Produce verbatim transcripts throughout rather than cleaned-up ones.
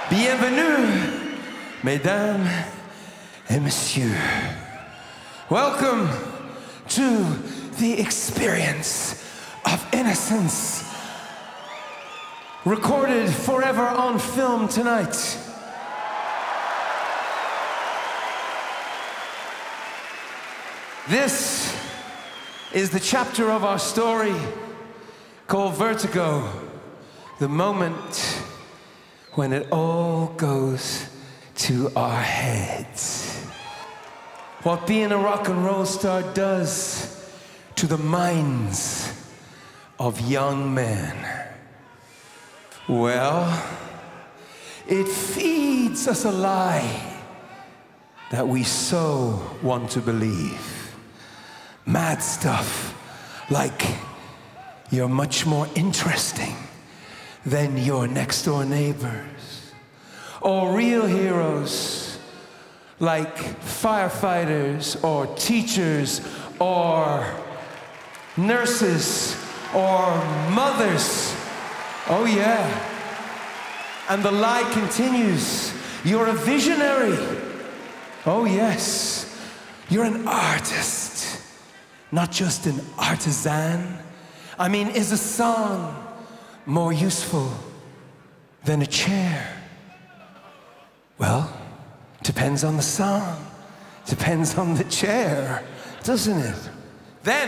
Bienvenue, mesdames et messieurs. Welcome to the experience of innocence, recorded forever on film tonight. This is the chapter of our story called Vertigo, the moment when it all goes to our heads. What being a rock and roll star does to the minds of young men. Well, it feeds us a lie that we so want to believe. Mad stuff like you're much more interesting than your next door neighbors. Or real heroes like firefighters or teachers or nurses or mothers. Oh yeah. And the lie continues. You're a visionary. Oh yes. You're an artist, not just an artisan. I mean, is a song more useful than a chair? Well, depends on the song, depends on the chair, doesn't it? Then,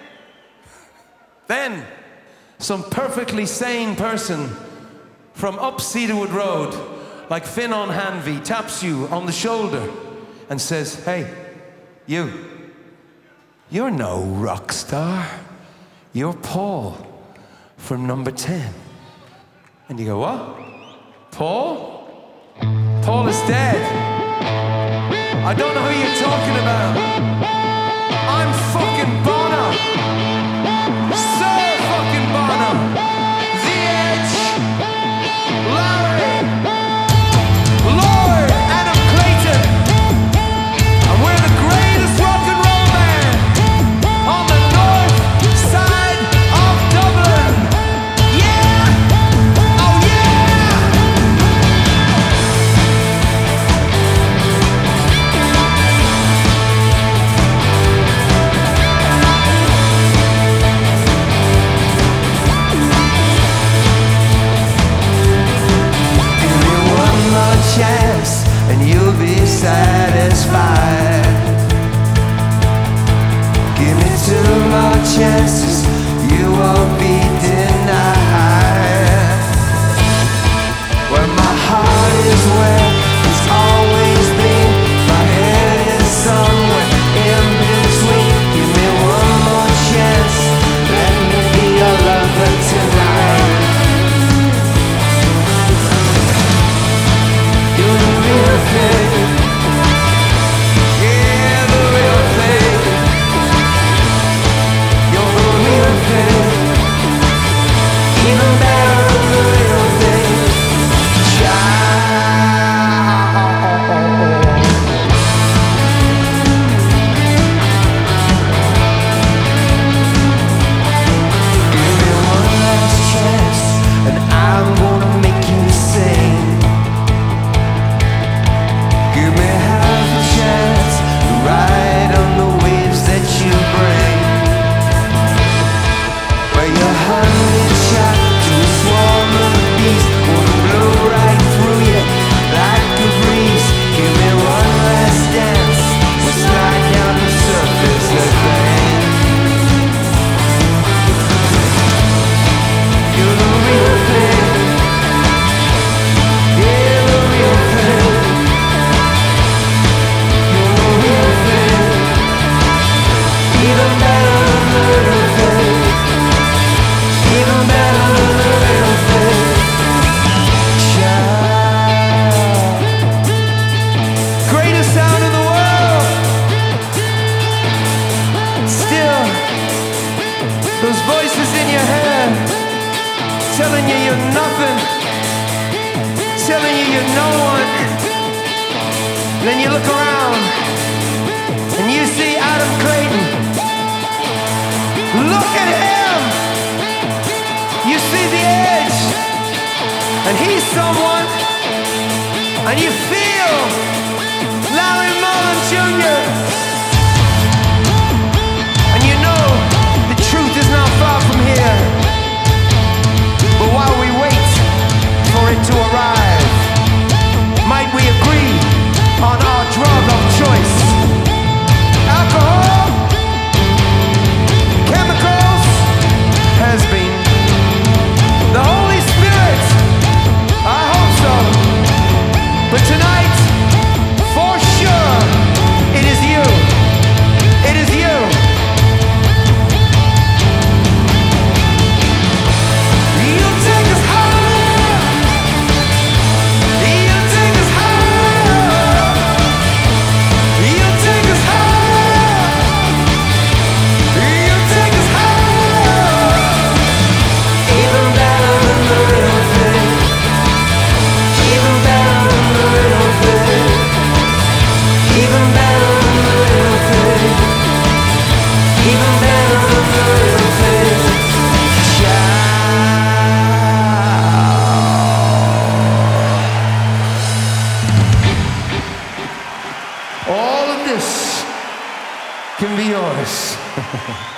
then, some perfectly sane person from up Cedarwood Road, like Finan Hanvey, taps you on the shoulder and says, hey, you, you're no rock star, you're Paul from number ten. And you go, what? Paul? Paul is dead. I don't know who you're talking about. I'm fucking Bono. Sir fucking Bono. The Edge. Larry. Lord Adam Clayton. And we're the greatest rock and roll band on the north side of Dublin. Yeah! Oh yeah! Give me one more chance and you'll be satisfied. Give me two more chances, you won't be denied. Where my heart is, where it's always been. My head is somewhere in between. Give me one more chance, let me be your lover tonight. You're the real thing. Yeah, the real thing. You're the real thing. Even better than the real thing. Give me one last chance, and I'm gonna make you sing. Give me half a chance to ride on the waves that you bring. Where your honey shot to a swarm of bees, wanna blow right through you like a breeze. Give me one last dance, we'll slide down the surface again. You're the real thing. Yeah, the real thing. You're the real thing. Even better than the real thing. Even better than the real thing. Child. Greatest sound in the world. Still, those voices in your head telling you you're nothing, telling you you're no one. Then you look around and you see Adam Clayton. Look at him. You see the Edge. And he's someone and you feel Larry Mullen Junior And you know the truth is not far from here. But while we wait for it to arrive, might we agree on our drug of choice? Alcohol, chemicals, has been. The Holy Spirit, I hope so. But tonight, for sure, it is you. It is you. You'll take us higher. You'll take us higher. You'll take us higher. You'll take us higher. Even better than the real thing. Even better than the real thing. Even better than the real thing. Even better than the real thing. Ciao. All of this can be yours.